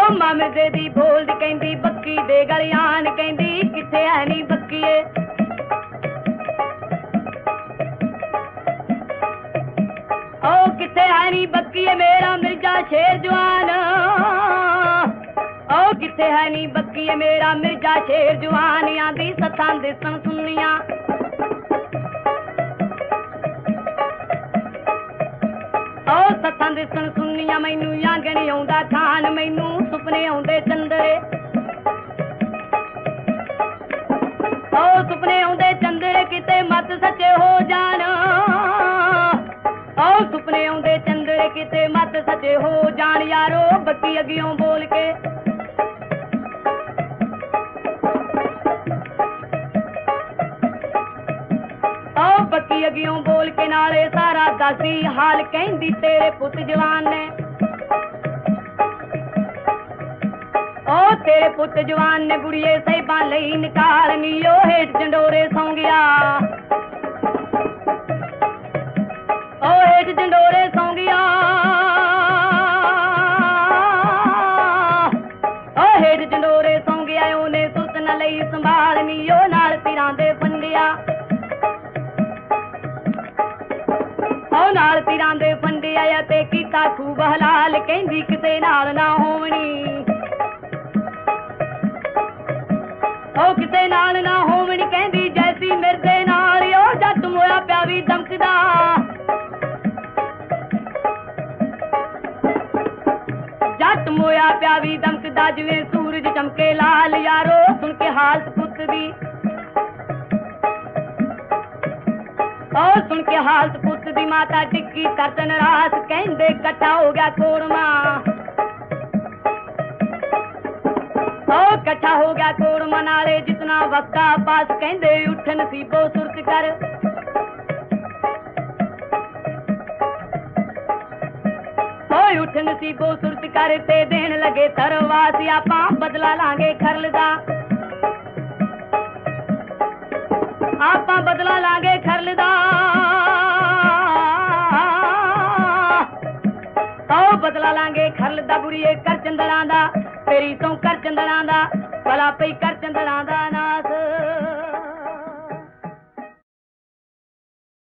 मामजे दी बोलदी कहंदी बक्की दे गलियान कहंदी किथे है नी बक्कीए ओ किथे है नी बक्कीए मेरा मिर्जा शेर जवान ओ किथे है नी बक्कीए मेरा मिर्जा शेर जवान आंदी सत्थां दिसन सुनिया ओ सत्थां दिसन सुनिया मैनू आंगण आउंदा खान मैनू सुपने आउंदे चंदरे ओ सुपने आउंदे चंदरे किते मत सच्चे हो जान ओ सुपने आउंदे चंदरे किते मत सच्चे हो जान यारो बक्की अगियों बोल के बक्की अगियों बोल के नाले सारा दसी हाल कहंदी तेरे पुत जवान ने ओ तेरे पुत जवान ने बुढ़िए साहिबा लई निकाल नी ओ हेठ जंडोरे सौ गया ओ हेठ जंडोरे सौ गया ओ हेठ जंडोरे सौ गया ओने सुरत न लई संभाल नी ओ नाल तीरां दे फंडिया नाल तीरां दे फंडे आया ते कीता खूब हलाल कहंदी किते नाल ना होवनी ओ किते नाल ना होवनी कहंदी जैसी मिर्दे नाल ओ जट मोया पिया वी दमकदा जट मोया पिया वी दमकदा जिवें सूरज चमके लाल यारो सुन के हालत पुत दी ओ सुन के हालत पुत दी माता टिक्की तरतन रास कहंदे कट्ठा हो गया कोड़मा ओ कट्ठा हो गया कोड़मा नाले जितना वक्ता पास कहंदे उठ नसीबो सुरत कर ओ उठ नसीबो सुरत कर ते देन लगे तरवास आपां बदला लांगे खरलदा आपां बदला लांगे खरलदा आओ बदला लांगे खरलदा बुढ़िए कर चंदड़ा दा तेरी तो कर चंदड़ा दा भला पई कर चंदड़ा दा नास